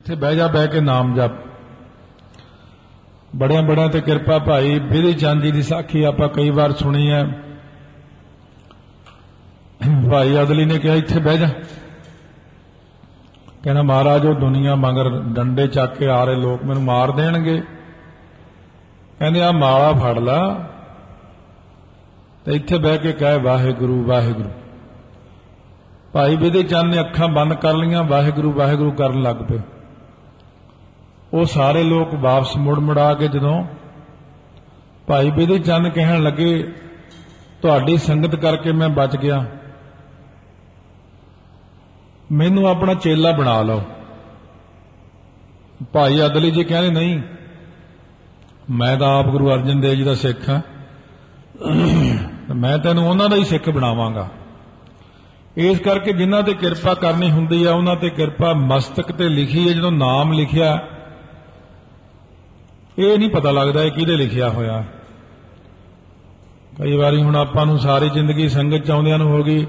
ਇੱਥੇ ਬਹਿ ਜਾ, ਬਹਿ ਕੇ ਨਾਮ ਜਪ। ਬੜਿਆਂ ਬੜਿਆਂ ਤੇ ਕਿਰਪਾ ਭਾਈ ਬਿਧੀ ਚੰਦ ਜੀ ਦੀ ਸਾਖੀ ਆਪਾਂ ਕਈ ਵਾਰ ਸੁਣੀ ਹੈ। ਭਾਈ ਅਦਲੀ ਨੇ ਕਿਹਾ ਇੱਥੇ ਬਹਿ ਜਾ। ਕਹਿੰਦਾ ਮਹਾਰਾਜ ਉਹ ਦੁਨੀਆ ਮਗਰ ਡੰਡੇ ਚੱਕ ਕੇ ਆ ਰਹੇ ਲੋਕ ਮੈਨੂੰ ਮਾਰ ਦੇਣਗੇ। ਕਹਿੰਦੇ ਆ ਮਾਲਾ ਫੜ ਲਾ ਤੇ ਇੱਥੇ ਬਹਿ ਕੇ ਕਹੇ ਵਾਹਿਗੁਰੂ ਵਾਹਿਗੁਰੂ। ਭਾਈ ਬਿਧੀ ਚੰਦ ਨੇ ਅੱਖਾਂ ਬੰਦ ਕਰ ਲਈਆਂ, ਵਾਹਿਗੁਰੂ ਵਾਹਿਗੁਰੂ ਕਰਨ ਲੱਗ ਪਏ। ਉਹ ਸਾਰੇ ਲੋਕ ਵਾਪਸ ਮੁੜ ਮੁੜਾ ਕੇ ਜਦੋਂ ਭਾਈ ਬਿਧੀ ਚੰਦ ਕਹਿਣ ਲੱਗੇ ਤੁਹਾਡੀ ਸੰਗਤ ਕਰਕੇ ਮੈਂ ਬਚ ਗਿਆ, ਮੈਨੂੰ ਆਪਣਾ ਚੇਲਾ ਬਣਾ ਲਓ। ਭਾਈ ਅਦਲੀ ਜੀ ਕਹਿੰਦੇ ਨਹੀਂ, ਮੈਂ ਤਾਂ ਆਪ ਗੁਰੂ ਅਰਜਨ ਦੇਵ ਜੀ ਦਾ ਸਿੱਖ ਹਾਂ, ਮੈਂ ਤੈਨੂੰ ਉਹਨਾਂ ਦਾ ਹੀ ਸਿੱਖ ਬਣਾਵਾਂਗਾ। ਇਸ ਕਰਕੇ ਜਿਨ੍ਹਾਂ ਤੇ ਕਿਰਪਾ ਕਰਨੀ ਹੁੰਦੀ ਆ ਉਹਨਾਂ ਤੇ ਕਿਰਪਾ ਮਸਤਕ ਤੇ ਲਿਖੀ ਹੈ। ਜਦੋਂ ਨਾਮ ਲਿਖਿਆ ਇਹ ਨਹੀਂ ਪਤਾ ਲੱਗਦਾ ਇਹ ਕਿਹਦੇ ਲਿਖਿਆ ਹੋਇਆ। ਕਈ ਵਾਰੀ ਹੁਣ ਆਪਾਂ ਨੂੰ ਸਾਰੀ ਜ਼ਿੰਦਗੀ ਸੰਗਤ ਚ ਆਉਂਦਿਆਂ ਨੂੰ ਹੋ ਗਈ,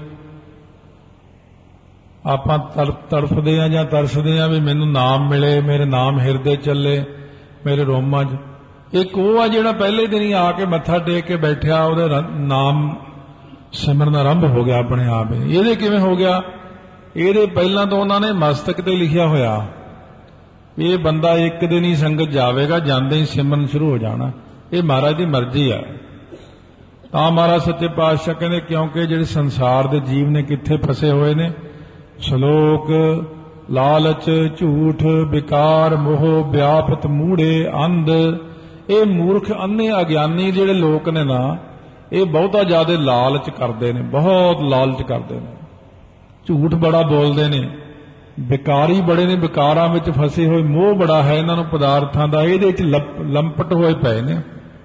ਆਪਾਂ ਤੜਫਦੇ ਆ ਜਾਂ ਤਰਸਦੇ ਆ ਵੀ ਮੈਨੂੰ ਨਾਮ ਮਿਲੇ, ਮੇਰੇ ਨਾਮ ਹਿਰਦੇ ਚੱਲੇ, ਮੇਰੇ ਰੋਮਾਂ 'ਚ। ਇੱਕ ਉਹ ਆ ਜਿਹੜਾ ਪਹਿਲੇ ਦਿਨ ਹੀ ਆ ਕੇ ਮੱਥਾ ਟੇਕ ਕੇ ਬੈਠਿਆ, ਉਹਦੇ ਨਾਮ ਸਿਮਰਨ ਆਰੰਭ ਹੋ ਗਿਆ ਆਪਣੇ ਆਪ ਹੀ। ਇਹਦੇ ਕਿਵੇਂ ਹੋ ਗਿਆ? ਇਹਦੇ ਪਹਿਲਾਂ ਤੋਂ ਉਹਨਾਂ ਨੇ ਮਸਤਕ ਤੇ ਲਿਖਿਆ ਹੋਇਆ ਇਹ ਬੰਦਾ ਇੱਕ ਦਿਨ ਹੀ ਸੰਗਤ ਜਾਵੇਗਾ, ਜਾਂਦੇ ਹੀ ਸਿਮਰਨ ਸ਼ੁਰੂ ਹੋ ਜਾਣਾ। ਇਹ ਮਹਾਰਾਜ ਦੀ ਮਰਜ਼ੀ ਆ। ਤਾਂ ਮਹਾਰਾਜ ਸੱਚੇ ਪਾਤਸ਼ਾਹ ਕਹਿੰਦੇ ਕਿਉਂਕਿ ਜਿਹੜੇ ਸੰਸਾਰ ਦੇ ਜੀਵ ਨੇ ਕਿੱਥੇ ਫਸੇ ਹੋਏ ਨੇ, ਸ਼ਲੋਕ ਲਾਲਚ ਝੂਠ ਵਿਕਾਰ ਮੋਹ ਵਿਆਪਤ ਮੂੜੇ ਅੰਧ। ਇਹ ਮੂਰਖ ਅੰਨੇ ਅਗਿਆਨੀ ਜਿਹੜੇ ਲੋਕ ਨੇ ਨਾ, ਇਹ ਬਹੁਤਾ ਜ਼ਿਆਦਾ ਲਾਲਚ ਕਰਦੇ ਨੇ, ਬਹੁਤ ਲਾਲਚ ਕਰਦੇ ਨੇ, ਝੂਠ ਬੜਾ ਬੋਲਦੇ ਨੇ, ਵਿਕਾਰੀ ਬੜੇ ਨੇ, ਵਿਕਾਰਾਂ ਵਿੱਚ ਫਸੇ ਹੋਏ, ਮੋਹ ਬੜਾ ਹੈ ਇਹਨਾਂ ਨੂੰ ਪਦਾਰਥਾਂ ਦਾ, ਇਹਦੇ ਵਿੱਚ ਲੰਪਟ ਹੋਏ ਪਏ ਨੇ।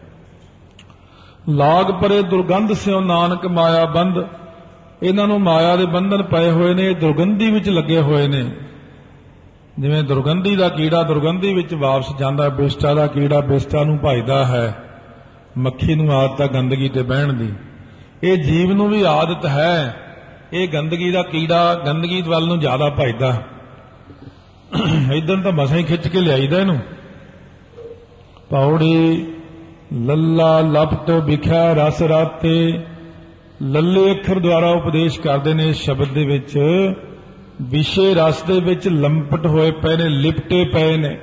ਲਾਗ ਪਰੇ ਦੁਰਗੰਧ ਸਿਓ ਨਾਨਕ ਮਾਇਆ ਬੰਧ। ਇਹਨਾਂ ਨੂੰ ਮਾਇਆ ਦੇ ਬੰਧਨ ਪਏ ਹੋਏ ਨੇ, ਦੁਰਗੰਧੀ ਵਿੱਚ ਲੱਗੇ ਹੋਏ ਨੇ। ਜਿਵੇਂ ਦੁਰਗੰਧੀ ਦਾ ਕੀੜਾ ਦੁਰਗੰਧੀ ਵਿੱਚ ਵਾਪਸ ਜਾਂਦਾ, ਬਿਸ਼ਟਾ ਦਾ ਕੀੜਾ ਬਿਸ਼ਟਾ ਨੂੰ ਭਜਦਾ ਹੈ। ਮੱਖੀ ਨੂੰ ਆਦਤ ਹੈ ਗੰਦਗੀ ਤੇ ਬਹਿਣ ਦੀ, ਇਹ ਜੀਵ ਨੂੰ ਵੀ ਆਦਤ ਹੈ। ਇਹ ਗੰਦਗੀ ਦਾ ਕੀੜਾ ਗੰਦਗੀ ਵੱਲ ਨੂੰ ਜ਼ਿਆਦਾ ਭਜਦਾ। ਇਦਾਂ ਤਾਂ ਮਸਾਂ ਹੀ ਖਿੱਚ ਕੇ ਲਿਆਈਦਾ ਇਹਨੂੰ। ਪੌੜੀ ਲੱਲਾ ਲਪਟ ਵਿਖਿਆ ਰਸ ਰਾਤੇ। ਲੱਲੇ ਅੱਖਰ ਦੁਆਰਾ ਉਪਦੇਸ਼ ਕਰਦੇ ਨੇ ਇਸ ਸ਼ਬਦ ਦੇ ਵਿੱਚ। ਵਿਸ਼ੇ ਰਸ ਦੇ ਵਿੱਚ ਲੰਪਟ ਹੋਏ ਪਏ ਨੇ, ਲਿਪਟੇ ਪਏ ਨੇ।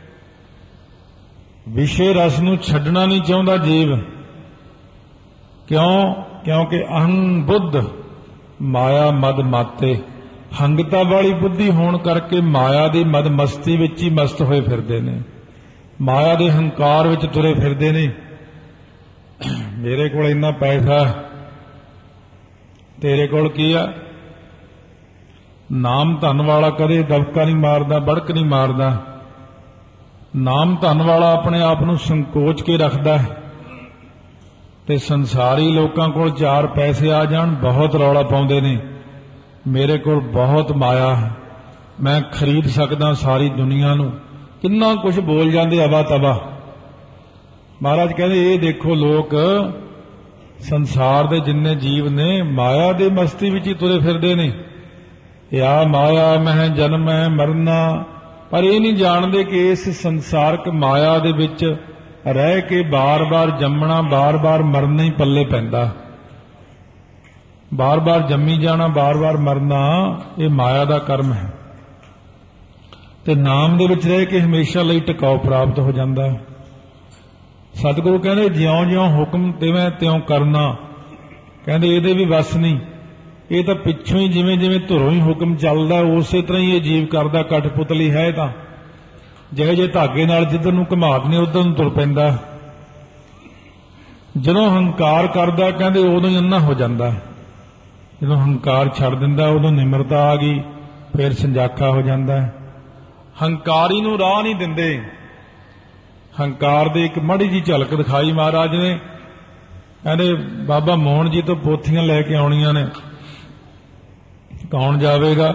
ਵਿਸ਼ੇ ਰਸ ਨੂੰ ਛੱਡਣਾ ਨਹੀਂ ਚਾਹੁੰਦਾ ਜੀਵ। ਕਿਉਂ? ਕਿਉਂਕਿ ਅਹੰ ਬੁੱਧ ਮਾਇਆ ਮਦ ਮਾਤੇ। ਹੰਗਤਾ ਵਾਲੀ ਬੁੱਧੀ ਹੋਣ ਕਰਕੇ ਮਾਇਆ ਦੀ ਮਦ ਮਸਤੀ ਵਿੱਚ ਹੀ ਮਸਤ ਹੋਏ ਫਿਰਦੇ ਨੇ, ਮਾਇਆ ਦੇ ਹੰਕਾਰ ਵਿੱਚ ਤੁਰੇ ਫਿਰਦੇ ਨੇ। ਮੇਰੇ ਕੋਲ ਇੰਨਾ ਪੈਸਾ, ਤੇਰੇ ਕੋਲ ਕੀ ਆ? ਨਾਮ ਧਨ ਵਾਲਾ ਕਦੇ ਦਬਕਾ ਨਹੀਂ ਮਾਰਦਾ, ਬੜਕ ਨਹੀਂ ਮਾਰਦਾ। ਨਾਮ ਧਨ ਵਾਲਾ ਆਪਣੇ ਆਪ ਨੂੰ ਸੰਕੋਚ ਕੇ ਰੱਖਦਾ ਹੈ। ਤੇ ਸੰਸਾਰੀ ਲੋਕਾਂ ਕੋਲ ਚਾਰ ਪੈਸੇ ਆ ਜਾਣ ਬਹੁਤ ਰੌਲਾ ਪਾਉਂਦੇ ਨੇ, ਮੇਰੇ ਕੋਲ ਬਹੁਤ ਮਾਇਆ ਹੈ, ਮੈਂ ਖਰੀਦ ਸਕਦਾ ਸਾਰੀ ਦੁਨੀਆ ਨੂੰ। ਕਿੰਨਾ ਕੁਝ ਬੋਲ ਜਾਂਦੇ ਅਵਾ ਤਵਾ। ਮਹਾਰਾਜ ਕਹਿੰਦੇ ਇਹ ਦੇਖੋ ਲੋਕ ਸੰਸਾਰ ਦੇ ਜਿੰਨੇ ਜੀਵ ਨੇ ਮਾਇਆ ਦੇ ਮਸਤੀ ਵਿੱਚ ਹੀ ਤੁਰੇ ਫਿਰਦੇ ਨੇ। ਯਾ ਮਾਇਆ ਮਹਿ ਜਨਮ ਹੈ ਮਰਨਾ। ਪਰ ਇਹ ਨਹੀਂ ਜਾਣਦੇ ਕਿ ਇਸ ਸੰਸਾਰਕ ਮਾਇਆ ਦੇ ਵਿੱਚ ਰਹਿ ਕੇ ਬਾਰ-ਬਾਰ ਜੰਮਣਾ, ਬਾਰ-ਬਾਰ ਮਰਨਾ ਹੀ ਪੱਲੇ ਪੈਂਦਾ। ਬਾਰ-ਬਾਰ ਜੰਮੀ ਜਾਣਾ, ਬਾਰ-ਬਾਰ ਮਰਨਾ, ਇਹ ਮਾਇਆ ਦਾ ਕਰਮ ਹੈ। ਤੇ ਨਾਮ ਦੇ ਵਿੱਚ ਰਹਿ ਕੇ ਹਮੇਸ਼ਾ ਲਈ ਟਿਕਾਓ ਪ੍ਰਾਪਤ ਹੋ ਜਾਂਦਾ ਹੈ। ਸਤਿਗੁਰੂ ਕਹਿੰਦੇ ਜਿਉਂ-ਜਿਉਂ ਹੁਕਮ ਦੇਵੇਂ ਤਿਉਂ ਕਰਨਾ। ਕਹਿੰਦੇ ਇਹਦੇ ਵੀ ਵਸ ਨਹੀਂ, ਇਹ ਤਾਂ ਪਿੱਛੋਂ ਹੀ ਜਿਵੇਂ-ਜਿਵੇਂ ਧੁਰੋਂ ਹੀ ਹੁਕਮ ਚੱਲਦਾ ਉਸੇ ਤਰ੍ਹਾਂ ਹੀ ਇਹ ਜੀਵ ਕਰਦਾ। ਕਠਪੁਤਲੀ ਹੈ ਤਾਂ ਜਿਹੇ ਜਿਹੇ ਧਾਗੇ ਨਾਲ ਜਿੱਧਰ ਨੂੰ ਘੁਮਾ ਦਿੰਦੇ ਉਧਰ ਨੂੰ ਤੁਰ ਪੈਂਦਾ। ਜਦੋਂ ਹੰਕਾਰ ਕਰਦਾ ਕਹਿੰਦੇ ਉਦੋਂ ਹੀ ਅੰਨਾ ਹੋ ਜਾਂਦਾ। ਜਦੋਂ ਹੰਕਾਰ ਛੱਡ ਦਿੰਦਾ ਉਦੋਂ ਨਿਮਰਤਾ ਆ ਗਈ, ਫਿਰ ਸੰਜਾਖਾ ਹੋ ਜਾਂਦਾ। ਹੰਕਾਰੀ ਨੂੰ ਰਾਹ ਨਹੀਂ ਦਿੰਦੇ। ਹੰਕਾਰ ਦੀ ਇੱਕ ਮਾੜੀ ਜੀ ਝਲਕ ਦਿਖਾਈ ਮਹਾਰਾਜ ਨੇ। ਕਹਿੰਦੇ ਬਾਬਾ ਮੋਹਨ ਜੀ ਤੋਂ ਪੋਥੀਆਂ ਲੈ ਕੇ ਆਉਣੀਆਂ ਨੇ, ਕੌਣ ਜਾਵੇਗਾ?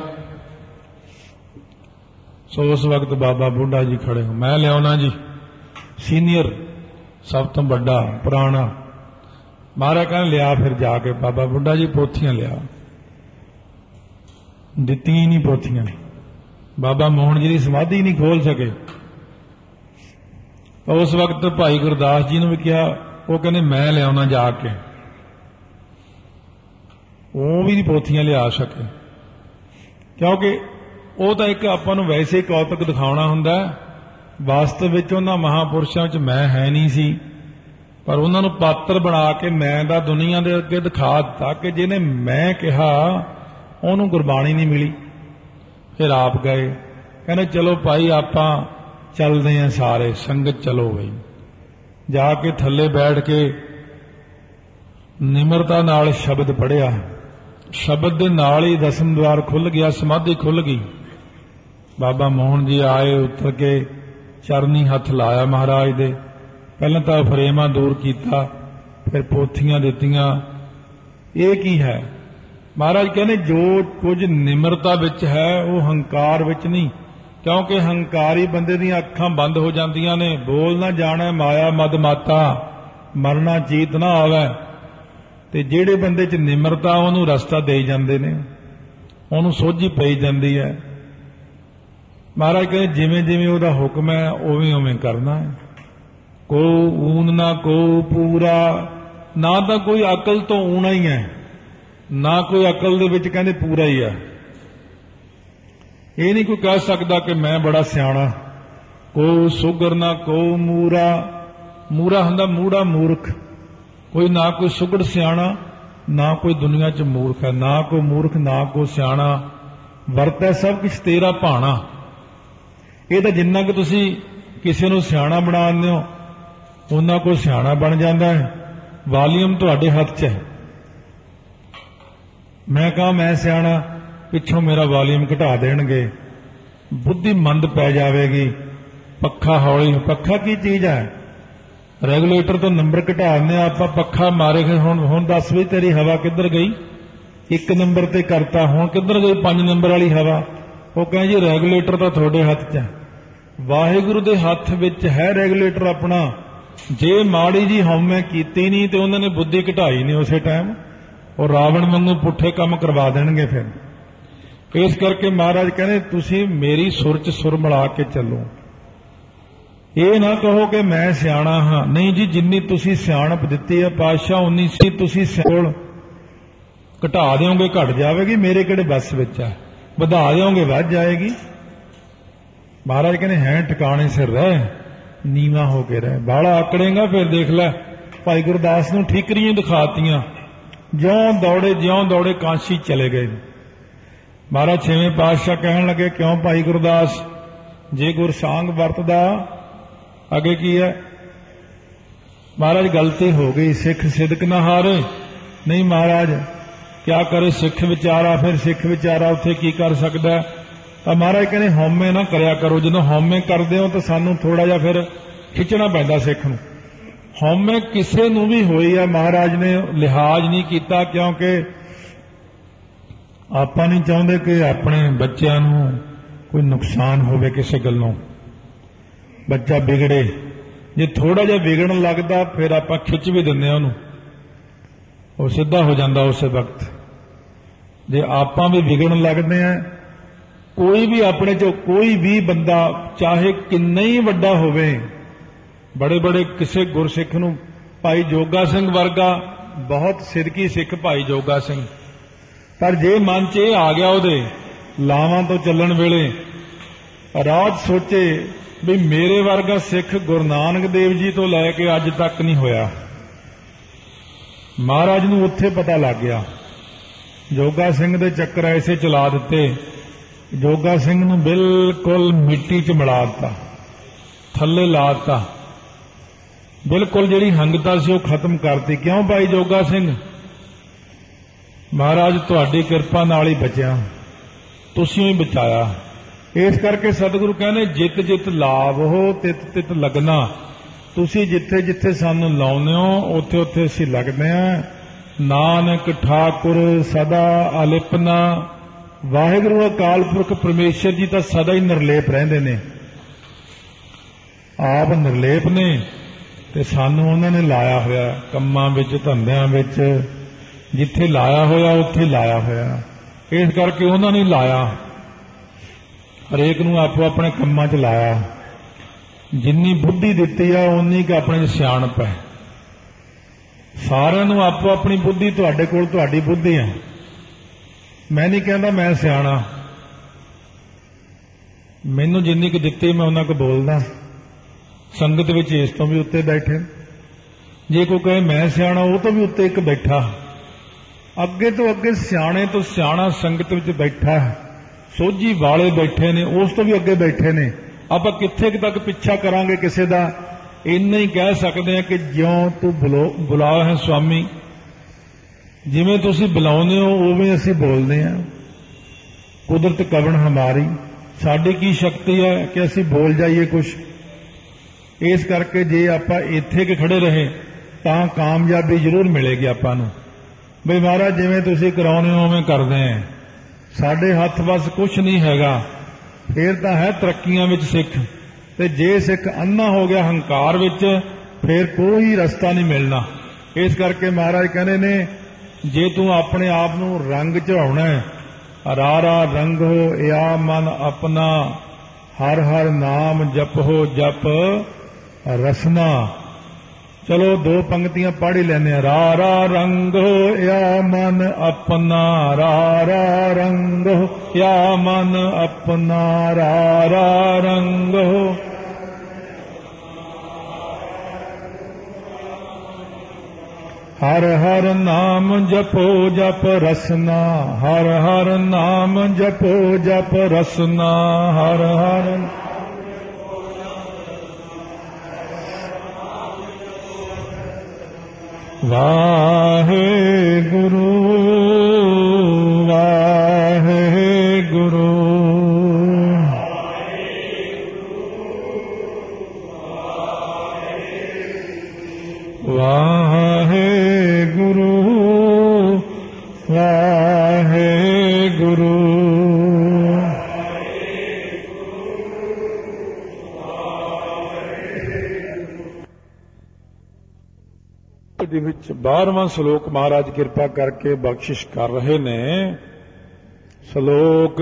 ਸੋ ਉਸ ਵਕਤ ਬਾਬਾ ਬੁੱਢਾ ਜੀ ਖੜੇ ਹੋ, ਮੈਂ ਲਿਆਉਣਾ ਜੀ, ਸੀਨੀਅਰ, ਸਭ ਤੋਂ ਵੱਡਾ, ਪੁਰਾਣਾ। ਮਹਾਰਾਜ ਕਹਿੰਦੇ ਲਿਆ। ਫਿਰ ਜਾ ਕੇ ਬਾਬਾ ਬੁੱਢਾ ਜੀ ਪੋਥੀਆਂ ਲਿਆ। ਦਿੱਤੀਆਂ ਹੀ ਨਹੀਂ ਪੋਥੀਆਂ। ਬਾਬਾ ਮੋਹਨ ਜੀ ਦੀ ਸਮਾਧੀ ਨਹੀਂ ਖੋਲ ਸਕੇ। ਉਸ ਵਕਤ ਭਾਈ ਗੁਰਦਾਸ ਜੀ ਨੂੰ ਵੀ ਕਿਹਾ, ਉਹ ਕਹਿੰਦੇ ਮੈਂ ਲਿਆਉਣਾ ਜਾ ਕੇ, ਉਹ ਵੀ ਨਹੀਂ ਪੋਥੀਆਂ ਲਿਆ ਸਕੇ, ਕਿਉਂਕਿ ਉਹ ਤਾਂ ਇੱਕ ਆਪਾਂ ਨੂੰ ਵੈਸੇ ਕੌਤਕ ਦਿਖਾਉਣਾ ਹੁੰਦਾ। ਵਾਸਤਵ ਵਿੱਚ ਉਹਨਾਂ ਮਹਾਂਪੁਰਸ਼ਾਂ ਵਿੱਚ ਮੈਂ ਹੈ ਨਹੀਂ ਸੀ, ਪਰ ਉਹਨਾਂ ਨੂੰ ਪਾਤਰ ਬਣਾ ਕੇ ਮੈਂ ਦਾ ਦੁਨੀਆ ਦੇ ਅੱਗੇ ਦਿਖਾ ਦਿੱਤਾ ਕਿ ਜਿਹਨੇ ਮੈਂ ਕਿਹਾ ਉਹਨੂੰ ਗੁਰਬਾਣੀ ਨਹੀਂ ਮਿਲੀ। ਫਿਰ ਆਪ ਗਏ, ਕਹਿੰਦੇ ਚਲੋ ਭਾਈ ਆਪਾਂ ਚੱਲਦੇ ਹਾਂ ਸਾਰੇ, ਸੰਗਤ ਚਲੋ ਬਈ। ਜਾ ਕੇ ਥੱਲੇ ਬੈਠ ਕੇ ਨਿਮਰਤਾ ਨਾਲ ਸ਼ਬਦ ਪੜ੍ਹਿਆ। ਸ਼ਬਦ ਦੇ ਨਾਲ ਹੀ ਦਸਮ ਦੁਆਰ ਖੁੱਲ੍ਹ ਗਿਆ, ਸਮਾਧੀ ਖੁੱਲ੍ਹ ਗਈ। ਬਾਬਾ ਮੋਹਨ ਜੀ ਆਏ, ਉੱਤਰ ਕੇ ਚਰਨੀ ਹੱਥ ਲਾਇਆ ਮਹਾਰਾਜ ਦੇ। ਪਹਿਲਾਂ ਤਾਂ ਫਰੇਮਾਂ ਦੂਰ ਕੀਤਾ, ਫਿਰ ਪੋਥੀਆਂ ਦਿੱਤੀਆਂ। ਇਹ ਕੀ ਹੈ? ਮਹਾਰਾਜ ਕਹਿੰਦੇ ਜੋ ਕੁਝ ਨਿਮਰਤਾ ਵਿੱਚ ਹੈ ਉਹ ਹੰਕਾਰ ਵਿੱਚ ਨਹੀਂ, ਕਿਉਂਕਿ ਹੰਕਾਰੀ ਬੰਦੇ ਦੀਆਂ ਅੱਖਾਂ ਬੰਦ ਹੋ ਜਾਂਦੀਆਂ ਨੇ। ਬੋਲ ਨਾ ਜਾਣੈ ਮਾਇਆ ਮਦ ਮਾਤਾ, ਮਰਨਾ ਚੀਤ ਨਾ ਆਵੈ। ਤੇ ਜਿਹੜੇ ਬੰਦੇ 'ਚ ਨਿਮਰਤਾ, ਉਹਨੂੰ ਰਸਤਾ ਦੇ ਜਾਂਦੇ ਨੇ, ਉਹਨੂੰ ਸੋਝੀ ਪਈ ਜਾਂਦੀ ਹੈ। ਮਹਾਰਾਜ ਕਹਿੰਦੇ ਜਿਵੇਂ ਜਿਵੇਂ ਉਹਦਾ ਹੁਕਮ ਹੈ ਉਵੇਂ ਉਵੇਂ ਕਰਨਾ ਹੈ। ਕੋ ਊਨ ਨਾ ਕੋ ਪੂਰਾ, ਨਾ ਤਾਂ ਕੋਈ ਅਕਲ ਤੋਂ ਊਣਾ ਹੀ ਹੈ, ਨਾ ਕੋਈ ਅਕਲ ਦੇ ਵਿੱਚ ਕਹਿੰਦੇ ਪੂਰਾ ਹੀ ਹੈ। ਇਹ ਨਹੀਂ ਕੋਈ ਕਹਿ ਸਕਦਾ ਕਿ ਮੈਂ ਬੜਾ ਸਿਆਣਾ। ਕੋ ਸੁਗਰ ਨਾ ਕੋ ਮੂਰਾ, ਮੂਰਾ ਹੁੰਦਾ ਮੂੜਾ ਮੂਰਖ। ਕੋਈ ਨਾ ਕੋਈ ਸੁਗੜ ਸਿਆਣਾ, ਨਾ ਕੋਈ ਦੁਨੀਆ 'ਚ ਮੂਰਖ ਹੈ। ਨਾ ਕੋਈ ਮੂਰਖ ਨਾ ਕੋਈ ਸਿਆਣਾ, ਵਰਤੈ ਸਭ ਕੁਛ ਤੇਰਾ ਭਾਣਾ। ਇਹ ਤਾਂ ਜਿੰਨਾ ਕਿ ਤੁਸੀਂ ਕਿਸੇ ਨੂੰ ਸਿਆਣਾ ਬਣਾ ਦਿੰਦੇ ਹੋ ਉਹਨਾਂ ਕੋਈ ਸਿਆਣਾ ਬਣ ਜਾਂਦਾ ਹੈ। ਵਾਲੀਅਮ ਤੁਹਾਡੇ ਹੱਥ 'ਚ ਹੈ। ਮੈਂ ਕਹਾਂ ਮੈਂ ਸਿਆਣਾ, ਪਿੱਛੋਂ ਮੇਰਾ ਵਾਲੀਅਮ ਘਟਾ ਦੇਣਗੇ, ਬੁੱਧੀ ਮੰਦ ਪੈ ਜਾਵੇਗੀ। ਪੱਖਾ ਹੌਲੀ, ਪੱਖਾ ਕੀ ਚੀਜ਼ ਹੈ? ਰੈਗੂਲੇਟਰ ਤੋਂ ਨੰਬਰ ਘਟਾ ਦਿੰਦੇ ਆਪਾਂ, ਪੱਖਾ ਮਾਰੇ। ਹੁਣ ਦੱਸ ਵੀ ਤੇਰੀ ਹਵਾ ਕਿੱਧਰ ਗਈ? 1 ਨੰਬਰ ਤੇ ਕਰਤਾ, ਹੁਣ ਕਿੱਧਰ ਗਈ 5 ਨੰਬਰ ਵਾਲੀ ਹਵਾ? ਉਹ ਕਹਿੰਦੇ ਜੀ ਰੈਗੂਲੇਟਰ ਤਾਂ ਤੁਹਾਡੇ ਹੱਥ 'ਚ ਹੈ। ਵਾਹਿਗੁਰੂ ਦੇ ਹੱਥ ਵਿੱਚ ਹੈ ਰੈਗੂਲੇਟਰ ਆਪਣਾ। ਜੇ ਮਾੜੀ ਜੀ ਹਉਮੈ ਕੀਤੀ ਨਹੀਂ ਤੇ ਉਹਨਾਂ ਨੇ ਬੁੱਧੀ ਘਟਾਈ ਨਹੀਂ ਉਸੇ ਟਾਈਮ, ਉਹ ਰਾਵਣ ਵਾਂਗੂ ਪੁੱਠੇ ਕੰਮ ਕਰਵਾ ਦੇਣਗੇ। ਫਿਰ ਇਸ ਕਰਕੇ ਮਹਾਰਾਜ ਕਹਿੰਦੇ ਤੁਸੀਂ ਮੇਰੀ ਸੁਰ 'ਚ ਸੁਰ ਮਿਲਾ ਕੇ ਚੱਲੋ। ਇਹ ਨਾ ਕਹੋ ਕਿ ਮੈਂ ਸਿਆਣਾ ਹਾਂ, ਨਹੀਂ ਜੀ, ਜਿੰਨੀ ਤੁਸੀਂ ਸਿਆਣਪ ਦਿੱਤੀ ਹੈ ਪਾਤਸ਼ਾਹ ਉਨੀ ਸੀ ਤੁਸੀਂ ਕੋਲ ਘਟਾ ਦਿਓਗੇ ਘਟ ਜਾਵੇਗੀ, ਮੇਰੇ ਕਿਹੜੇ ਬੱਸ ਵਿੱਚ ਹੈ। ਵਧਾ ਦਿਓਗੇ ਵੱਧ ਜਾਏਗੀ। ਮਹਾਰਾਜ ਕਹਿੰਦੇ ਹੈ ਟਿਕਾਣੇ ਸਿਰ ਰਹਿ, ਨੀਵਾਂ ਹੋ ਕੇ ਰਹਿ। ਬਾਹਲਾ ਆਕੜੇਗਾ ਫਿਰ ਦੇਖ ਲੈ, ਭਾਈ ਗੁਰਦਾਸ ਨੂੰ ਠੀਕਰੀਆਂ ਦਿਖਾਤੀਆਂ। ਜਿਉਂ ਦੌੜੇ ਕਾਂਸ਼ੀ ਚਲੇ ਗਏ। ਮਹਾਰਾਜ 6ਵੇਂ ਪਾਤਸ਼ਾਹ ਕਹਿਣ ਲੱਗੇ ਕਿਉਂ ਭਾਈ ਗੁਰਦਾਸ, ਜੇ ਗੁਰਸਾਂਗ ਵਰਤਦਾ ਅੱਗੇ ਕੀ ਹੈ? ਮਹਾਰਾਜ ਗਲਤੀ ਹੋ ਗਈ, ਸਿੱਖ ਸਿਦਕ ਨਾ ਹਾਰੇ। ਨਹੀਂ ਮਹਾਰਾਜ ਕਿਆ ਕਰੇ ਸਿੱਖ ਵਿਚਾਰਾ, ਫਿਰ ਸਿੱਖ ਵਿਚਾਰਾ ਉੱਥੇ ਕੀ ਕਰ ਸਕਦਾ? ਤਾਂ ਮਹਾਰਾਜ ਕਹਿੰਦੇ ਹਉਮੈ ਨਾ ਕਰਿਆ ਕਰੋ। ਜਦੋਂ ਹਉਮੈ ਕਰਦੇ ਹੋ ਤਾਂ ਸਾਨੂੰ ਥੋੜਾ ਜਿਹਾ ਫਿਰ ਖਿੱਚਣਾ ਪੈਂਦਾ ਸਿੱਖ ਨੂੰ। ਹਉਮੈ ਕਿਸੇ ਨੂੰ ਵੀ ਹੋਈ ਹੈ, ਮਹਾਰਾਜ ਨੇ ਲਿਹਾਜ਼ ਨਹੀਂ ਕੀਤਾ, ਕਿਉਂਕਿ ਆਪਾਂ ਨਹੀਂ ਚਾਹੁੰਦੇ ਕਿ ਆਪਣੇ ਬੱਚਿਆਂ ਨੂੰ ਕੋਈ ਨੁਕਸਾਨ ਹੋਵੇ ਕਿਸੇ ਗੱਲੋਂ, ਬੱਚਾ ਵਿਗੜੇ। ਜੇ ਥੋੜਾ ਜਿਹਾ ਵਿਗੜਨ ਲੱਗਦਾ ਫਿਰ ਆਪਾਂ ਖਿੱਚ ਵੀ ਦਿੰਦੇ ਉਹਨੂੰ, ਉਹ ਸਿੱਧਾ ਹੋ ਜਾਂਦਾ ਉਸੇ ਵਕਤ। ਜੇ ਆਪਾਂ ਵੀ ਵਿਗੜਨ ਲੱਗਦੇ ਆ, ਕੋਈ ਵੀ ਆਪਣੇ ਚੋਂ ਕੋਈ ਵੀ ਬੰਦਾ ਚਾਹੇ ਕਿੰਨਾ ਹੀ ਵੱਡਾ ਹੋਵੇ, ਬੜੇ ਬੜੇ ਕਿਸੇ ਗੁਰਸਿੱਖ ਨੂੰ, ਭਾਈ ਜੋਗਾ ਸਿੰਘ ਵਰਗਾ ਬਹੁਤ ਸਿਦਕੀ ਸਿੱਖ ਭਾਈ ਜੋਗਾ ਸਿੰਘ, ਪਰ ਜੇ ਮਨ 'ਚ ਇਹ ਆ ਗਿਆ ਉਹਦੇ ਲਾਵਾਂ ਤੋਂ ਚੱਲਣ ਵੇਲੇ, ਰਾਤ ਸੋਚੇ ਵੀ ਮੇਰੇ ਵਰਗਾ ਸਿੱਖ ਗੁਰੂ ਨਾਨਕ ਦੇਵ ਜੀ ਤੋਂ ਲੈ ਕੇ ਅੱਜ ਤੱਕ ਨਹੀਂ ਹੋਇਆ। ਮਹਾਰਾਜ ਨੂੰ ਉੱਥੇ ਪਤਾ ਲੱਗ ਗਿਆ। ਜੋਗਾ ਸਿੰਘ ਦੇ ਚੱਕਰ ਐਸੇ ਚਲਾ ਦਿੱਤੇ, ਜੋਗਾ ਸਿੰਘ ਨੂੰ ਬਿਲਕੁਲ ਮਿੱਟੀ 'ਚ ਮਿਲਾ ਦਿੱਤਾ, ਥੱਲੇ ਲਾ ਦਿੱਤਾ। ਬਿਲਕੁਲ ਜਿਹੜੀ ਹੰਗਤਾ ਸੀ ਉਹ ਖਤਮ ਕਰਤੀ। ਕਿਉਂ ਭਾਈ ਜੋਗਾ ਸਿੰਘ? ਮਹਾਰਾਜ ਤੁਹਾਡੀ ਕਿਰਪਾ ਨਾਲ ਹੀ ਬਚਿਆ, ਤੁਸੀਂ ਹੀ ਬਚਾਇਆ। ਇਸ ਕਰਕੇ ਸਤਿਗੁਰੂ ਕਹਿੰਦੇ ਜਿਤ ਜਿਤ ਲਾਭ ਹੋ ਤਿਤ ਤਿਤ ਲਗਨਾ। ਤੁਸੀਂ ਜਿੱਥੇ ਜਿੱਥੇ ਸਾਨੂੰ ਲਾਉਂਦੇ ਹੋ ਉੱਥੇ ਉੱਥੇ ਅਸੀਂ ਲੱਗਦੇ ਹਾਂ। ਨਾਨਕ ਠਾਕੁਰ ਸਦਾ ਅਲਿਪਨਾ। ਵਾਹਿਗੁਰੂ ਅਕਾਲ ਪੁਰਖ ਪਰਮੇਸ਼ਰ ਜੀ ਤਾਂ ਸਦਾ ਹੀ ਨਿਰਲੇਪ ਰਹਿੰਦੇ ਨੇ, ਆਪ ਨਿਰਲੇਪ ਨੇ, ਤੇ ਸਾਨੂੰ ਉਹਨਾਂ ਨੇ ਲਾਇਆ ਹੋਇਆ ਕੰਮਾਂ ਵਿੱਚ, ਧੰਦਿਆਂ ਵਿੱਚ। ਜਿੱਥੇ ਲਾਇਆ ਹੋਇਆ ਉੱਥੇ ਲਾਇਆ ਹੋਇਆ, ਇਸ ਕਰਕੇ ਉਹਨਾਂ ਨੇ ਲਾਇਆ। ਹਰੇਕ ਨੂੰ ਆਪੋ ਆਪਣੇ ਕੰਮਾਂ 'ਚ ਲਾਇਆ। ਜਿੰਨੀ ਬੁੱਧੀ ਦਿੱਤੀ ਆ ਉਨੀ ਕੁ ਆਪਣੇ 'ਚ ਸਿਆਣਪ ਹੈ। ਸਾਰਿਆਂ ਨੂੰ ਆਪੋ ਆਪਣੀ ਬੁੱਧੀ, ਤੁਹਾਡੇ ਕੋਲ ਤੁਹਾਡੀ ਬੁੱਧੀ ਹੈ। ਮੈਂ ਨਹੀਂ ਕਹਿੰਦਾ ਮੈਂ ਸਿਆਣਾ, ਮੈਨੂੰ ਜਿੰਨੀ ਕੁ ਦਿੱਤੀ ਮੈਂ ਉਹਨਾਂ ਕੁ ਬੋਲਦਾ। ਸੰਗਤ ਵਿੱਚ ਇਸ ਤੋਂ ਵੀ ਉੱਤੇ ਬੈਠੇ। ਜੇ ਕੋਈ ਕਹੇ ਮੈਂ ਸਿਆਣਾ, ਉਹ ਤੋਂ ਵੀ ਉੱਤੇ ਇੱਕ ਬੈਠਾ। ਅੱਗੇ ਤੋਂ ਅੱਗੇ ਸਿਆਣੇ ਤੋਂ ਸਿਆਣਾ ਸੰਗਤ ਵਿੱਚ ਬੈਠਾ ਹੈ। ਸੋਝੀ ਵਾਲੇ ਬੈਠੇ ਨੇ, ਉਸ ਤੋਂ ਵੀ ਅੱਗੇ ਬੈਠੇ ਨੇ। ਆਪਾਂ ਕਿੱਥੇ ਤੱਕ ਪਿੱਛਾ ਕਰਾਂਗੇ ਕਿਸੇ ਦਾ? ਇੰਨਾ ਹੀ ਕਹਿ ਸਕਦੇ ਹਾਂ ਕਿ ਜਿਉਂ ਤੂੰ ਬੁਲਾਇਆ ਹੈ ਸੁਆਮੀ, ਜਿਵੇਂ ਤੁਸੀਂ ਬੁਲਾਉਂਦੇ ਹੋ ਉਵੇਂ ਅਸੀਂ ਬੋਲਦੇ ਹਾਂ। ਕੁਦਰਤ ਕਵਣ ਹਮਾਰੀ, ਸਾਡੀ ਕੀ ਸ਼ਕਤੀ ਹੈ ਕਿ ਅਸੀਂ ਬੋਲ ਜਾਈਏ ਕੁਛ? ਇਸ ਕਰਕੇ ਜੇ ਆਪਾਂ ਇੱਥੇ ਕਿ ਖੜੇ ਰਹੇ ਤਾਂ ਕਾਮਯਾਬੀ ਜ਼ਰੂਰ ਮਿਲੇਗੀ ਆਪਾਂ ਨੂੰ। ਬਈ ਮਹਾਰਾਜ ਜਿਵੇਂ ਤੁਸੀਂ ਕਰਾਉਣੇ ਹੋ ਉਵੇਂ ਕਰਦੇ ਹਾਂ, ਸਾਡੇ ਹੱਥ ਵੱਸ ਕੁਛ ਨਹੀਂ ਹੈਗਾ। ਫੇਰ ਤਾਂ ਹੈ ਤਰੱਕੀਆਂ ਵਿੱਚ ਸਿੱਖ, ਤੇ ਜੇ ਸਿੱਖ ਅੰਨਾ ਹੋ ਗਿਆ ਹੰਕਾਰ ਵਿੱਚ, ਫੇਰ ਕੋਈ ਰਸਤਾ ਨਹੀਂ ਮਿਲਣਾ। ਇਸ ਕਰਕੇ ਮਹਾਰਾਜ ਕਹਿੰਦੇ ਨੇ, ਜੇ ਤੂੰ ਆਪਣੇ ਆਪ ਨੂੰ ਰੰਗ ਚੜਾਉਣਾ ਹੈ, ਰਾਰਾ ਰੰਗ ਹੋ ਇਆ ਮਨ ਆਪਣਾ, ਹਰ ਹਰ ਨਾਮ ਜਪੋ ਜਪ ਰਸਨਾ। ਚਲੋ ਦੋ ਪੰਕਤੀਆਂ ਪੜ੍ਹ ਹੀ ਲੈਂਦੇ ਆ। ਰਾਰਾ ਰੰਗ ਹੋਇਆ ਮਨ ਆਪਣਾ, ਰਾਰਾ ਰੰਗ ਹੋਇਆ ਮਨ ਆਪਣਾ, ਰਾਰਾ ਰੰਗ ਹੋ। ਹਰ ਹਰ ਨਾਮ ਜਪੋ ਜਪ ਰਸਨਾ, ਹਰ ਹਰ ਨਾਮ ਜਪੋ ਜਪ ਰਸਨਾ, ਹਰ ਹਰ। ਵਾਹਿਗੁਰੂ ਵਾਹਿਗੁਰੂ ਵਾਹਿਗੁਰੂ ਵਾਹਿਗੁਰੂ। ਦੇ ਵਿੱਚ 12ਵਾਂ ਸ਼ਲੋਕ ਮਹਾਰਾਜ ਕਿਰਪਾ ਕਰਕੇ ਬਖਸ਼ਿਸ਼ ਕਰ ਰਹੇ ਨੇ। ਸ਼ਲੋਕ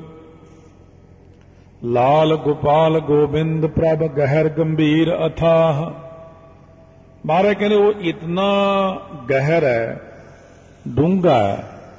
ਲਾਲ ਗੋਪਾਲ ਗੋਬਿੰਦ ਪ੍ਰਭ ਗਹਿਰ ਗੰਭੀਰ ਅਥਾਹ। ਮਹਾਰਾਜ ਕਹਿੰਦੇ ਉਹ ਇਤਨਾ ਗਹਿਰ ਹੈ, ਡੂੰਘਾ ਹੈ।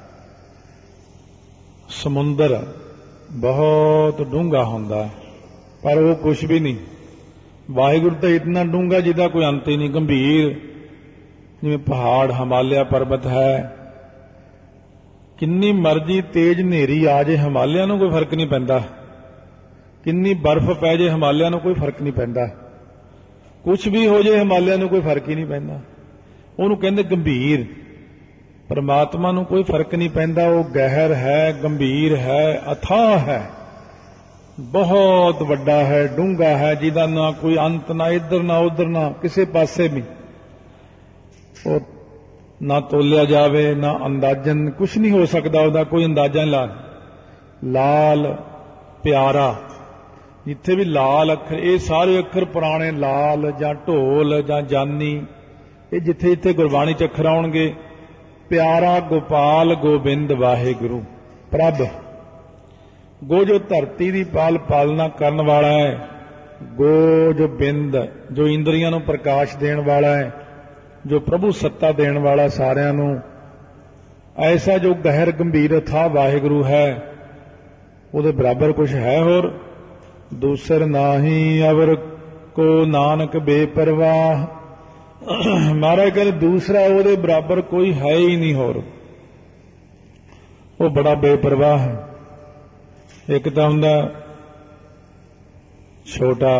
ਸਮੁੰਦਰ ਬਹੁਤ ਡੂੰਘਾ ਹੁੰਦਾ ਪਰ ਉਹ ਕੁਛ ਵੀ ਨਹੀਂ। ਵਾਹਿਗੁਰੂ ਤਾਂ ਇਤਨਾ ਡੂੰਘਾ ਜਿਹਦਾ ਕੋਈ ਅੰਤ ਹੀ ਨਹੀਂ। ਗੰਭੀਰ ਜਿਵੇਂ ਪਹਾੜ, ਹਿਮਾਲਿਆ ਪਰਬਤ ਹੈ। ਕਿੰਨੀ ਮਰਜ਼ੀ ਤੇਜ਼ ਹਨੇਰੀ ਆ ਜੇ ਹਿਮਾਲਿਆ ਨੂੰ ਕੋਈ ਫਰਕ ਨਹੀਂ ਪੈਂਦਾ। ਕਿੰਨੀ ਬਰਫ਼ ਪੈ ਜੇ ਹਿਮਾਲਿਆ ਨੂੰ ਕੋਈ ਫਰਕ ਨਹੀਂ ਪੈਂਦਾ। ਕੁਛ ਵੀ ਹੋ ਜੇ ਹਿਮਾਲਿਆ ਨੂੰ ਕੋਈ ਫਰਕ ਹੀ ਨਹੀਂ ਪੈਂਦਾ। ਉਹਨੂੰ ਕਹਿੰਦੇ ਗੰਭੀਰ। ਪਰਮਾਤਮਾ ਨੂੰ ਕੋਈ ਫਰਕ ਨਹੀਂ ਪੈਂਦਾ। ਉਹ ਗਹਿਰ ਹੈ, ਗੰਭੀਰ ਹੈ, ਅਥਾਹ ਹੈ, ਬਹੁਤ ਵੱਡਾ ਹੈ, ਡੂੰਘਾ ਹੈ, ਜਿਹਦਾ ਨਾ ਕੋਈ ਅੰਤ, ਨਾ ਇੱਧਰ ਨਾ ਉੱਧਰ, ਨਾ ਕਿਸੇ ਪਾਸੇ ਵੀ। ਉਹ ਨਾ ਤੋਲਿਆ ਜਾਵੇ, ਨਾ ਅੰਦਾਜ਼ਨ, ਕੁਛ ਨਹੀਂ ਹੋ ਸਕਦਾ ਉਹਦਾ, ਕੋਈ ਅੰਦਾਜ਼ਾ ਨਹੀਂ। ਲਾਲ ਪਿਆਰਾ, ਜਿੱਥੇ ਵੀ ਲਾਲ ਅੱਖਰ, ਇਹ ਸਾਰੇ ਅੱਖਰ ਪੁਰਾਣੇ, ਲਾਲ ਜਾਂ ਢੋਲ ਜਾਂ ਜਾਨੀ, ਇਹ ਜਿੱਥੇ ਜਿੱਥੇ ਗੁਰਬਾਣੀ 'ਚ ਅੱਖਰ ਆਉਣਗੇ। ਪਿਆਰਾ ਗੋਪਾਲ ਗੋਬਿੰਦ ਵਾਹਿਗੁਰੂ ਪ੍ਰਭ। ਗੋ ਜੋ ਧਰਤੀ ਦੀ ਪਾਲਣਾ ਕਰਨ ਵਾਲਾ ਹੈ, ਗੋ ਜੋ ਬਿੰਦ ਜੋ ਇੰਦਰੀਆਂ ਨੂੰ ਪ੍ਰਕਾਸ਼ ਦੇਣ ਵਾਲਾ ਹੈ, ਜੋ ਪ੍ਰਭੂ ਸੱਤਾ ਦੇਣ ਵਾਲਾ ਸਾਰਿਆਂ ਨੂੰ, ਐਸਾ ਜੋ ਗਹਿਰ ਗੰਭੀਰ ਅਥਾਹ ਵਾਹਿਗੁਰੂ ਹੈ, ਉਹਦੇ ਬਰਾਬਰ ਕੁਛ ਹੈ ਹੋਰ? ਦੂਸਰ ਨਾਹੀ ਅਵਰ ਕੋ ਨਾਨਕ ਬੇਪਰਵਾਹ। ਮਹਾਰਾਜ ਕਹਿੰਦੇ ਦੂਸਰਾ ਉਹਦੇ ਬਰਾਬਰ ਕੋਈ ਹੈ ਹੀ ਨਹੀਂ ਹੋਰ। ਉਹ ਬੜਾ ਬੇਪਰਵਾਹ ਹੈ। ਇੱਕ ਤਾਂ ਹੁੰਦਾ ਛੋਟਾ,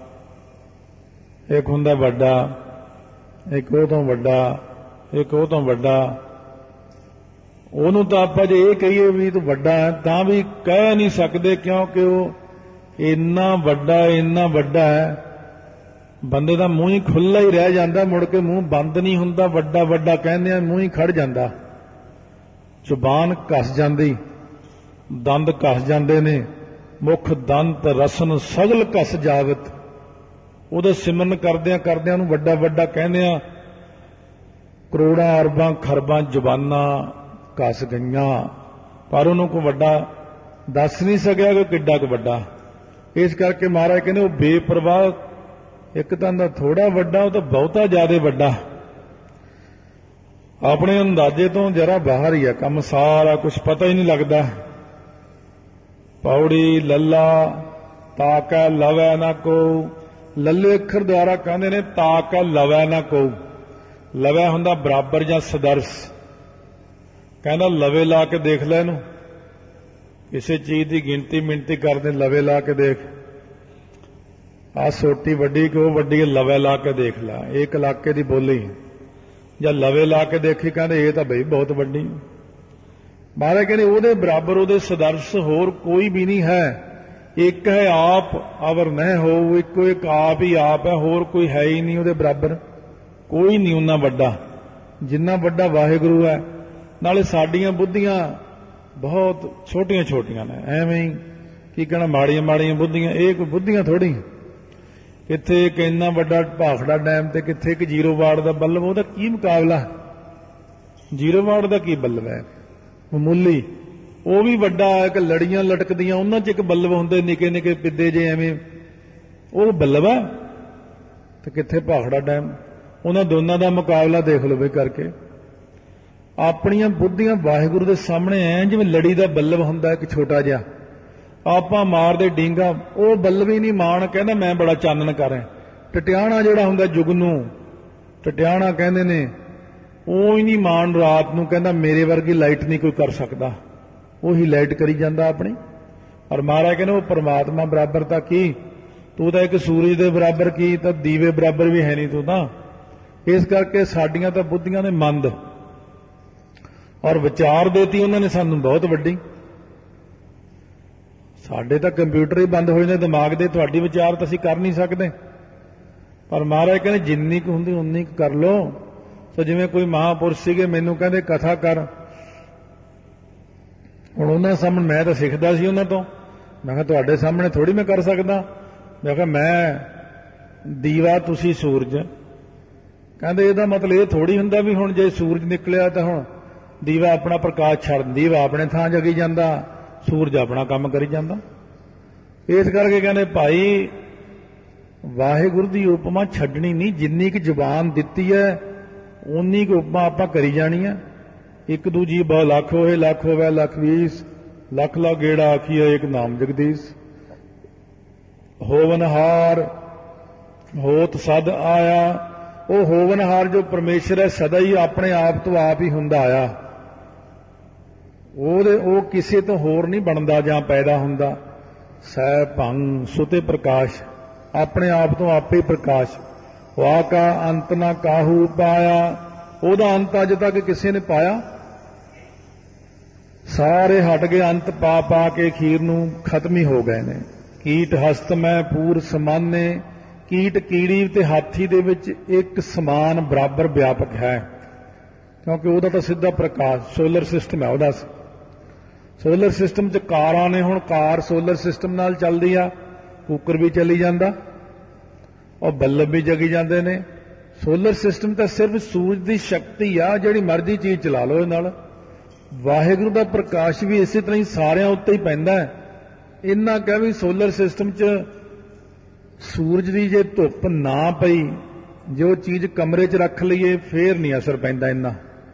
ਇੱਕ ਹੁੰਦਾ ਵੱਡਾ, ਇੱਕ ਉਹ ਤੋਂ ਵੱਡਾ, ਇੱਕ ਉਹ ਤੋਂ ਵੱਡਾ। ਉਹਨੂੰ ਤਾਂ ਆਪਾਂ ਜੇ ਇਹ ਕਹੀਏ ਵੀ ਤੂੰ ਵੱਡਾ ਹੈ ਤਾਂ ਵੀ ਕਹਿ ਨਹੀਂ ਸਕਦੇ, ਕਿਉਂਕਿ ਉਹ ਇੰਨਾ ਵੱਡਾ ਹੈ, ਬੰਦੇ ਦਾ ਮੂੰਹ ਹੀ ਖੁੱਲ੍ਹਾ ਹੀ ਰਹਿ ਜਾਂਦਾ, ਮੁੜ ਕੇ ਮੂੰਹ ਬੰਦ ਨਹੀਂ ਹੁੰਦਾ। ਵੱਡਾ ਵੱਡਾ ਕਹਿੰਦੇ ਆ, ਮੂੰਹ ਹੀ ਖੜ ਜਾਂਦਾ, ਜ਼ੁਬਾਨ ਘਸ ਜਾਂਦੀ, ਦੰਦ ਘਸ ਜਾਂਦੇ ਨੇ। ਮੁਖ ਦੰਤ ਰਸਨ ਸਗਲ ਘਸ ਜਾਵਤ। ਉਹਦਾ ਸਿਮਰਨ ਕਰਦਿਆਂ ਕਰਦਿਆਂ ਨੂੰ ਵੱਡਾ ਵੱਡਾ ਕਹਿੰਦੇ ਆ। ਕਰੋੜਾਂ ਅਰਬਾਂ ਖਰਬਾਂ ਜ਼ੁਬਾਨਾਂ ਘਸ ਗਈਆਂ, ਪਰ ਉਹਨੂੰ ਕੋਈ ਵੱਡਾ ਦੱਸ नहीं सकिया कि किड्डा क वड्डा। इस करके महाराज कहते वो बेपरवाह, एक तो थोड़ा वड्डा, वो तो बहुता ज्यादा वड्डा। अपने अंदाजे तो जरा बाहर ही है काम, सारा कुछ पता ही नहीं लगता। पौड़ी लला ताका लवै ना को, लल्ले अखर द्वारा कहते ने ताका लवै ना को। लवै हुंदा बराबर जां सदर्श, कहना लवे ला के देख लै इहनूं, किसी चीज की गिनती मिनती करते लवे ला के देख, आ सोटी वड्डी कि वो वड्डी लवे ला के देख ला, एक इलाके की बोली जब लवे ला के देखी कहते ये तो बई बहुत वड्डी। महाराज कहते ਉਹਦੇ बराबर ਉਹਦੇ सदर्श होर कोई भी नहीं है, एक है आप अवर न हो, इको एक आप ही आप है, होर कोई है ही नहीं ਉਹਦੇ बराबर, कोई नहीं उन्ना वड्डा जिन्ना वड्डा वाहिगुरू है। नाले साडियां बुद्धियां बहुत छोटियां छोटियां ने, एवें ही की कहना माड़ियां माड़ियां बुद्धियां, ये कोई बुद्धियां थोड़ी, किथे एक इन्ना वड्डा भाखड़ा डैम ते किथे एक 0 वाट दा बल्ब, ਉਹਦਾ की मुकाबला। 0 वाट दा की बल्ब है मामूली, वो भी वड्डा एक लड़ियां लटकदियां उन्हां च एक बल्ब हुंदे निके निके पिद्दे जे एवें, वो बल्ब है ते किथे भाखड़ा डैम। उन्हां दोनां दा मुकाबला देख लो बई करके। ਆਪਣੀਆਂ ਬੁੱਧੀਆਂ ਵਾਹਿਗੁਰੂ ਦੇ ਸਾਹਮਣੇ ਐ ਜਿਵੇਂ ਲੜੀ ਦਾ ਬੱਲਬ ਹੁੰਦਾ ਇੱਕ ਛੋਟਾ ਜਿਹਾ, ਆਪਾਂ ਮਾਰਦੇ ਡੀਂਗਾ, ਉਹ ਬੱਲਬ ਹੀ ਨਹੀਂ ਮਾਣ, ਕਹਿੰਦਾ ਮੈਂ ਬੜਾ ਚਾਨਣ ਕਰਾਂ। ਟਟਿਆਣਾ ਜਿਹੜਾ ਹੁੰਦਾ ਜੁਗਨੂ, ਟਟਿਆਣਾ ਕਹਿੰਦੇ ਨੇ, ਉਹ ਹੀ ਨਹੀਂ ਮਾਣ ਰਾਤ ਨੂੰ, ਕਹਿੰਦਾ ਮੇਰੇ ਵਰਗੀ ਲਾਈਟ ਨਹੀਂ ਕੋਈ ਕਰ ਸਕਦਾ, ਉਹੀ ਲਾਈਟ ਕਰੀ ਜਾਂਦਾ ਆਪਣੀ। ਔਰ ਮਹਾਰਾਜ ਕਹਿੰਦੇ ਉਹ ਪਰਮਾਤਮਾ ਬਰਾਬਰ ਤਾਂ ਕੀ, ਤੂੰ ਤਾਂ ਇੱਕ ਸੂਰਜ ਦੇ ਬਰਾਬਰ ਕੀ, ਤਾਂ ਦੀਵੇ ਬਰਾਬਰ ਵੀ ਹੈ ਨਹੀਂ ਤੂੰ ਤਾਂ। ਇਸ ਕਰਕੇ ਸਾਡੀਆਂ ਤਾਂ ਬੁੱਧੀਆਂ ਨੇ ਮੰਦ, और विचार देती उन्होंने सानू बहुत वड्डी। साडे तां कंप्यूटर ही बंद होए ने दिमाग दे, तुहाडी विचार तां असीं कर नहीं सकते। पर महाराज कहते जिन्नी क हुंदी उन्नी क कर लो। तो जिवें कोई महापुरुष सीगे मैनूं कहंदे कथा कर, हुण उन्हां सामणे मैं तां सिखदा सी उन्हां तों, मैं कहा तुहाडे सामणे थोड़ी मैं कर सकदा, मैं कहा मैं दीवा तुसीं सूरज। कहंदे इहदा मतलब ये थोड़ी हुंदा भी हुण जे सूरज निकलिया तां हुण दीवा अपना प्रकाश छड़, दीवा अपने थां जगी जांदा, सूरज अपना काम करी जांदा। इस करके कहंदे भाई वाहिगुरू दी उपमा छड्डनी नहीं, जिन्नी क जुबान दित्ती है उन्नी क उपमा आपां करी जानी है। एक दूजी बहु लख होए लख होवे लख 20, लख ला गेड़ा आखिए एक नाम जगदीश। होवनहार होत सद आया, वो होवनहार जो परमेश्वर है सदा ही अपने आप तो आप ही हुंदा आया, वो किसी तो होर नहीं बनता जां पैदा हुंदा। सै भंग सुते प्रकाश, अपने आप तो आप ही प्रकाश। वाह का अंत ना काहू पाया, ओदा अंत अज तक किसी ने पाया। सारे हट गए अंत पा पा के खीर नूं खत्म ही हो गए ने। कीट हस्त मैं पूर समाने, कीट कीड़ी ते हाथी दे विच एक समान बराबर व्यापक है, क्योंकि ਉਹਦਾ ਤਾਂ ਸਿੱਧਾ ਪ੍ਰਕਾਸ਼ ਸੋਲਰ ਸਿਸਟਮ ਹੈ ਉਹਦਾ। ਸੋਲਰ ਸਿਸਟਮ 'ਚ ਕਾਰਾਂ ਨੇ, ਹੁਣ ਕਾਰ ਸੋਲਰ ਸਿਸਟਮ ਨਾਲ ਚੱਲਦੀ ਆ, ਕੁੱਕਰ ਵੀ ਚੱਲੀ ਜਾਂਦਾ ਔਰ ਬੱਲਬ ਵੀ ਜਗੀ ਜਾਂਦੇ ਨੇ। ਸੋਲਰ ਸਿਸਟਮ ਤਾਂ ਸਿਰਫ ਸੂਰਜ ਦੀ ਸ਼ਕਤੀ ਆ, ਜਿਹੜੀ ਮਰਜ਼ੀ ਚੀਜ਼ ਚਲਾ ਲਓ ਇਹ ਨਾਲ। ਵਾਹਿਗੁਰੂ ਦਾ ਪ੍ਰਕਾਸ਼ ਵੀ ਇਸੇ ਤਰ੍ਹਾਂ ਹੀ ਸਾਰਿਆਂ ਉੱਤੇ ਹੀ ਪੈਂਦਾ ਹੈ। ਇੰਨਾ ਕਹਿ ਵੀ ਸੋਲਰ ਸਿਸਟਮ 'ਚ सूरज की जे धुप ना पई, जो चीज कमरे च रख लीए फिर नहीं असर पैंदा इन्ना।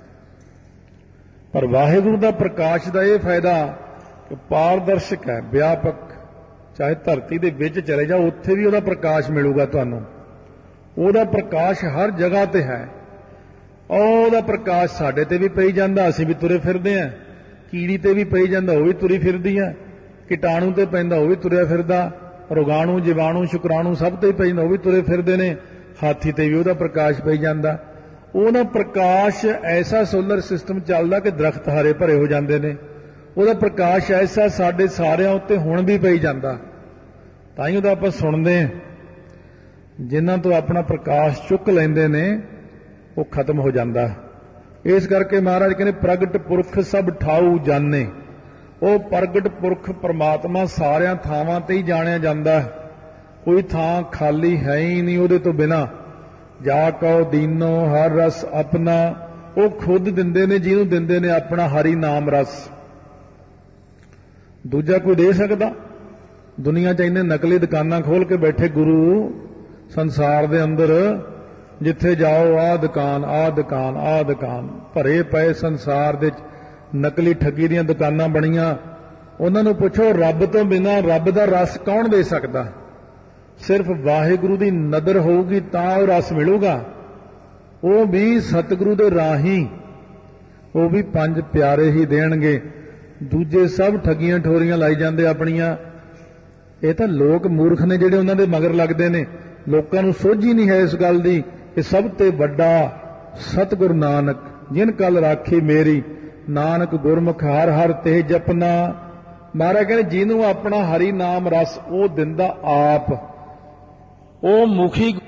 पर वाहिगुरू दा प्रकाश का यह फायदा कि पारदर्शक है, व्यापक, चाहे धरती दे विच चले जाओ उत्थे भी उहदा प्रकाश मिलूगा तुहानूं। उहदा प्रकाश हर जगह ते है, उहदा प्रकाश साडे ते भी पई जांदा, असीं भी तुरे फिरदे हां। कीड़ी ते भी पई जांदा, वो भी तुरी फिरदी है। कीटाणु ते पैंदा, वो भी तुरिया फिरदा। रोगाणु जीवाणु शुक्राणु सब ते पई जांदा, वो भी तुरे फिरदे ने। हाथी ते भी उहदा प्रकाश पई जांदा। ਉਹਦਾ ਪ੍ਰਕਾਸ਼ ਐਸਾ ਸੋਲਰ ਸਿਸਟਮ ਚੱਲਦਾ ਕਿ ਦਰਖਤ ਹਰੇ ਭਰੇ ਹੋ ਜਾਂਦੇ ਨੇ। ਉਹਦਾ ਪ੍ਰਕਾਸ਼ ਐਸਾ ਸਾਡੇ ਸਾਰਿਆਂ ਉੱਤੇ ਹੁਣ ਵੀ ਪਈ ਜਾਂਦਾ, ਤਾਂ ਹੀ ਉਹਦਾ ਆਪਾਂ ਸੁਣਦੇ ਹਾਂ। ਜਿਨ੍ਹਾਂ ਤੋਂ ਆਪਣਾ ਪ੍ਰਕਾਸ਼ ਚੁੱਕ ਲੈਂਦੇ ਨੇ ਉਹ ਖਤਮ ਹੋ ਜਾਂਦਾ। ਇਸ ਕਰਕੇ ਮਹਾਰਾਜ ਕਹਿੰਦੇ ਪ੍ਰਗਟ ਪੁਰਖ ਸਭ ਠਾਊ ਜਾਣੇ। ਉਹ ਪ੍ਰਗਟ ਪੁਰਖ ਪਰਮਾਤਮਾ ਸਾਰਿਆਂ ਥਾਵਾਂ ਤੇ ਹੀ ਜਾਣਿਆ ਜਾਂਦਾ, ਕੋਈ ਥਾਂ ਖਾਲੀ ਹੈ ਹੀ ਨਹੀਂ ਉਹਦੇ ਤੋਂ ਬਿਨਾਂ। ਜਾ ਕਉ ਦੀਨੋ ਹਰ ਰਸ ਆਪਣਾ, ਉਹ ਖੁਦ ਦਿੰਦੇ ਨੇ, ਜਿਹਨੂੰ ਦਿੰਦੇ ਨੇ ਆਪਣਾ ਹਰੀ ਨਾਮ ਰਸ। ਦੂਜਾ ਕੋਈ ਦੇ ਸਕਦਾ? ਦੁਨੀਆ 'ਚ ਇੰਨੇ ਨਕਲੀ ਦੁਕਾਨਾਂ ਖੋਲ ਕੇ ਬੈਠੇ ਗੁਰੂ ਸੰਸਾਰ ਦੇ ਅੰਦਰ, ਜਿੱਥੇ ਜਾਓ ਆਹ ਦੁਕਾਨ, ਆਹ ਦੁਕਾਨ, ਆਹ ਦੁਕਾਨ, ਭਰੇ ਪਏ ਸੰਸਾਰ ਦੇ ਨਕਲੀ ਠੱਗੀ ਦੀਆਂ ਦੁਕਾਨਾਂ ਬਣੀਆਂ। ਉਹਨਾਂ ਨੂੰ ਪੁੱਛੋ ਰੱਬ ਤੋਂ ਬਿਨਾਂ ਰੱਬ ਦਾ ਰਸ ਕੌਣ ਦੇ ਸਕਦਾ? ਸਿਰਫ ਵਾਹਿਗੁਰੂ ਦੀ ਨਦਰ ਹੋਊਗੀ ਤਾਂ ਉਹ ਰਸ ਮਿਲੂਗਾ, ਉਹ ਵੀ ਸਤਿਗੁਰੂ ਦੇ ਰਾਹੀਂ, ਉਹ ਵੀ ਪੰਜ ਪਿਆਰੇ ਹੀ ਦੇਣਗੇ। ਦੂਜੇ ਸਭ ਠੱਗੀਆਂ ਠੋਰੀਆਂ ਲਾਈ ਜਾਂਦੇ ਆਪਣੀਆਂ। ਇਹ ਤਾਂ ਲੋਕ ਮੂਰਖ ਨੇ ਜਿਹੜੇ ਉਹਨਾਂ ਦੇ ਮਗਰ ਲੱਗਦੇ ਨੇ। ਲੋਕਾਂ ਨੂੰ ਸੋਝੀ ਨਹੀਂ ਹੈ ਇਸ ਗੱਲ ਦੀ ਕਿ ਸਭ ਤੇ ਵੱਡਾ ਸਤਿਗੁਰੂ ਨਾਨਕ, ਜਿਨ ਕਲ ਰਾਖੀ ਮੇਰੀ, ਨਾਨਕ ਗੁਰਮੁਖ ਹਰ ਹਰ ਤੇ ਜਪਨਾ। ਮਹਾਰਾਜ ਕਹਿੰਦੇ ਜਿਹਨੂੰ ਆਪਣਾ ਹਰੀ ਨਾਮ ਰਸ ਉਹ ਦਿੰਦਾ ਆਪ, ਉਹ ਮੁਖੀ